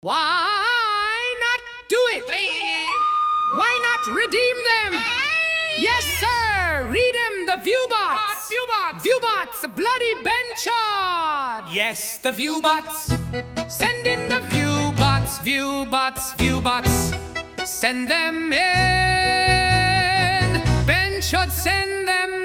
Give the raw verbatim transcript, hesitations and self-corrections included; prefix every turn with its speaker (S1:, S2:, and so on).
S1: Why not do it? Why not redeem them? Yes, sir! Read them, the Viewbots! Viewbots! Viewbots! Bloody Benchard! Yes, the Viewbots! Send in the Viewbots! Viewbots! Viewbots! Send them in! Benchard, send them